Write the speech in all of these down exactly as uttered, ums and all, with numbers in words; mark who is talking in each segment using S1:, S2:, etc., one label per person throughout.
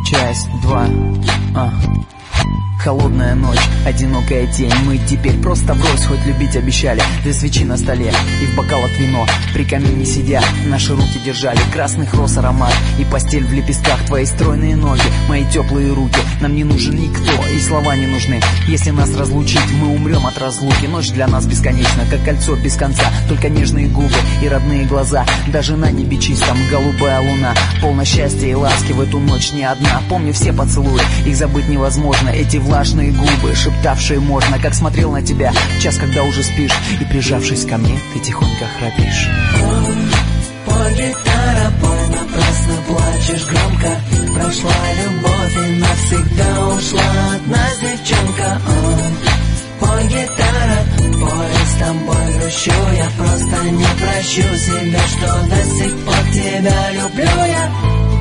S1: Часть два. А. Холодная ночь, одинокая тень. Мы теперь просто врозь, хоть любить обещали. Две свечи на столе и в бокалах вино. При камине сидя, наши руки держали красных роз аромат. И постель в лепестках, твои стройные ноги, мои теплые руки. Нам не нужен никто, и слова не нужны. Если нас разлучить, мы умрем от разлуки. Ночь для нас бесконечна, как кольцо без конца. Только нежные губы и родные глаза. Даже на небе чистом голубая луна. Полно счастья и ласки в эту ночь не одна. Помню все поцелуи, их забыть невозможно. Эти влажные губы, шептавшие можно. Как смотрел на тебя в час, когда уже спишь. И прижавшись ко мне, ты тихонько храпишь.
S2: Пой, гитара, пой, напрасно плачешь громко. Прошла любовь и навсегда ушла от нас девчонка. Пой, гитара, пой, с тобой грущу. Я просто не прощу себя, что до сих пор тебя люблю я.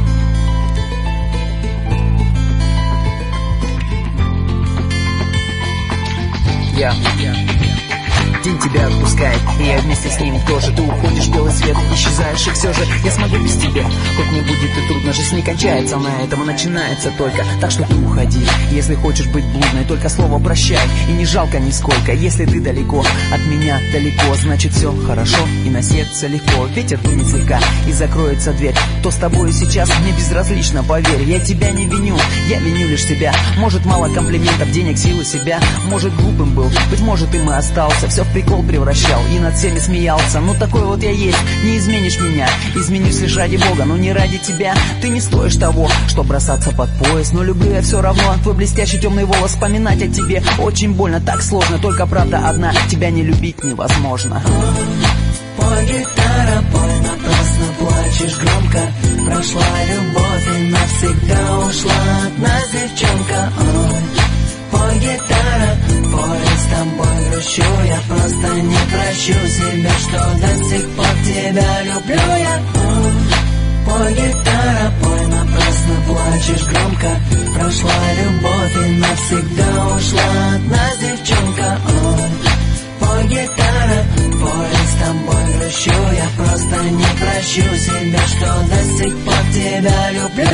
S1: Я, день тебя отпускает, и я вместе с ним тоже. Ты уходишь в белый свет, исчезаешь, и все же я смогу без тебя. Хоть мне будет и трудно, жизнь не кончается на этом, и начинается только. Так что ты уходи, если хочешь быть блудной, только слово прощай, и не жалко нисколько. Если ты далеко, от меня далеко, значит все хорошо, и на сердце легко. Ветер дунет слегка, и закроется дверь. Кто с тобой сейчас, мне безразлично, поверь. Я тебя не виню, я виню лишь себя. Может, мало комплиментов, денег, силы себя. Может, глупым был, быть может, им и остался. Все в прикол превращал и над всеми смеялся. Ну такой вот я есть, не изменишь меня. Изменюсь лишь ради Бога, но не ради тебя. Ты не стоишь того, что бросаться под пояс. Но люблю я все равно, твой блестящий темный волос. Вспоминать о тебе очень больно, так сложно. Только правда одна, тебя не любить невозможно.
S2: Пой, гитара, пой, напрасно плачешь громко. Прошла любовь и навсегда ушла от нас девчонка. Пой, гитара, пой, с тобой грущу. Я просто не прощу себя, что до сих пор тебя люблю я. Пой, гитара, пой, напрасно плачешь громко. Прошла любовь и навсегда ушла от нас девчонка. Пой, гитара, пой, с тобой грущу. Я просто не прощу себя, что до сих пор тебя люблю.